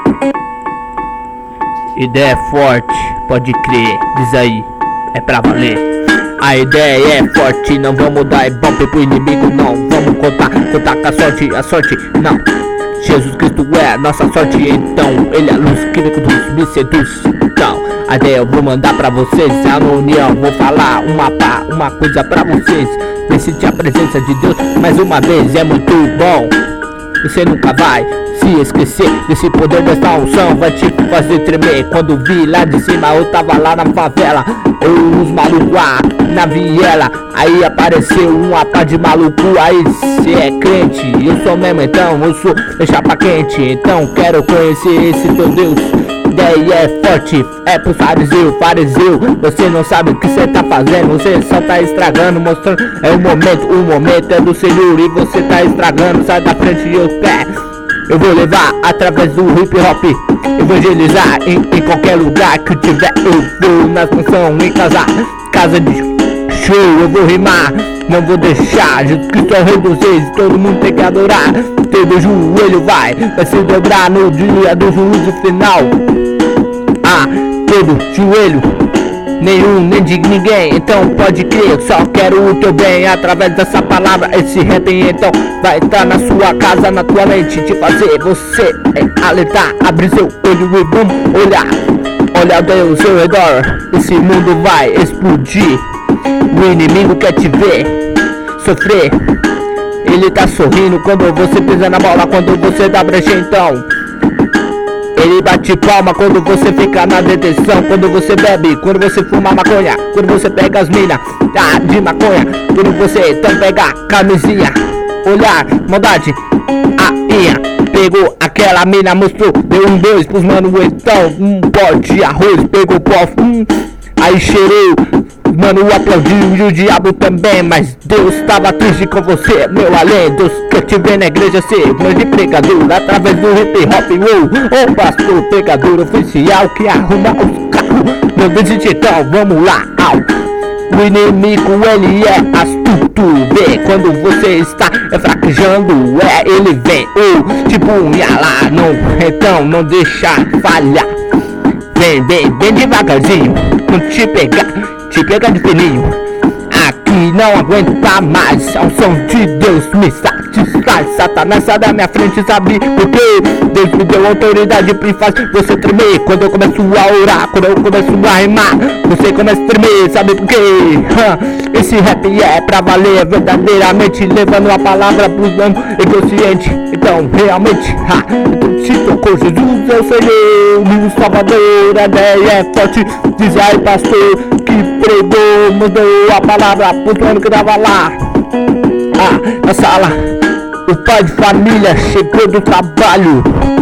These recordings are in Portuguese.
Ideia é forte, pode crer, diz aí, é pra valer. A ideia é forte, não vamos dar ibope pro inimigo, não vamos contar com a sorte não. Jesus Cristo é a nossa sorte, então Ele é a luz que me conduz, me seduz. Então, a ideia eu vou mandar pra vocês, a união, vou falar uma coisa pra vocês. Vem sentir a presença de Deus mais uma vez, é muito bom. Você nunca vai se esquecer desse poder, dessa unção, vai te fazer tremer. Quando vi lá de cima, eu tava lá na favela, os malucos na viela. Aí apareceu uma pá de maluco, aí cê é crente, eu sou mesmo então, eu sou chapa quente. Então quero conhecer esse teu Deus. Ideia é forte, é pro fariseu, você não sabe o que cê tá fazendo, você só tá estragando, mostrando, é o momento é do Senhor e você tá estragando, sai da frente e eu vou levar através do hip hop, evangelizar em qualquer lugar que eu tiver, eu vou na função, em casa de show, eu vou rimar, não vou deixar, Jesus Cristo é o rei dos reis, todo mundo tem que adorar, todo joelho vai se dobrar no dia do juízo final. Todo joelho, nenhum, nem de ninguém, então pode crer, eu só quero o teu bem, através dessa palavra, esse rap então vai estar na sua casa, na tua mente, te fazer você alertar, abrir seu olho e vamos olhar ao seu redor, esse mundo vai explodir, o inimigo quer te ver sofrer, ele tá sorrindo quando você pisa na bola, quando você dá brecha então. Ele bate palma quando você fica na detenção, quando você bebe, quando você fuma maconha, quando você pega as minas de maconha, quando você então pega camisinha, olhar, maldade, pegou aquela mina, mostrou, deu 2 pros mano, então pote de arroz, pegou pó, aí cheirou, mano aplaudiu e o diabo também, mas Deus estava triste com você, meu além. Deus quer te ver na igreja ser grande pregador, através do hip hop, o pastor pregador oficial que arruma os carros, não desiste então, vamos lá, o inimigo ele é astuto, vê quando você está fraquejando, ele vem, tipo lá, não, então não deixa falhar, vem devagarzinho, não te pegar de fininho, aqui não aguenta mais, ao som de Deus me satisfaz, Satanás sai da minha frente, sabe por quê? Deus me deu autoridade pra fazer você tremer, quando eu começo a orar, quando eu começo a rimar, você começa a tremer, sabe por quê? Esse rap é pra valer, verdadeiramente, levando a palavra pros anos inconscientes, então realmente, se tocou Jesus, eu Senhor, meu Salvador, a ideia é forte, diz aí pastor, que pregou, mandou a palavra pro ano que tava lá, na sala, o pai de família chegou do trabalho,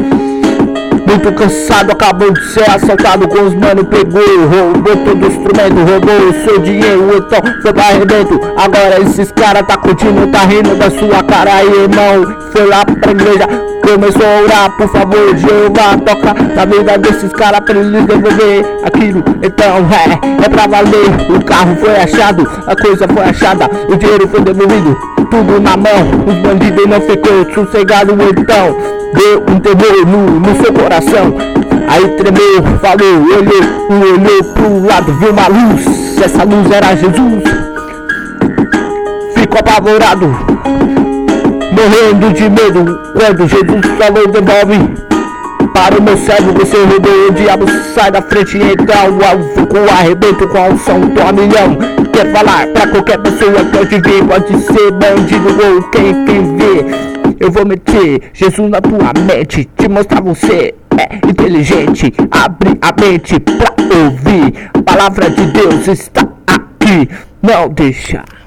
muito cansado, acabou de ser assaltado com os mano, pegou, roubou todo o instrumento, roubou o seu dinheiro, então foi pra arrebento, agora esses caras tá curtindo, tá rindo da sua cara, aí irmão, foi lá pra igreja, começou a orar, por favor, Jeová, toca na vida desses caras pra eles devolver aquilo, então é pra valer, o carro foi achado, a coisa foi achada, o dinheiro foi devolvido, tudo na mão, os bandidos não ficou sossegado, então deu um temor no seu coração, aí tremeu, falou, olhou pro lado, viu uma luz, essa luz era Jesus, ficou apavorado, morrendo de medo, quando Jesus falou, devolve para o meu servo, você roubou, o diabo sai da frente, então ficou arrebento com a unção do a milhão, quer falar pra qualquer pessoa que eu te ver, pode ser bandido ou quem vê, eu vou meter Jesus na tua mente, te mostrar você é inteligente, abre a mente pra ouvir, a palavra de Deus está aqui, não deixa.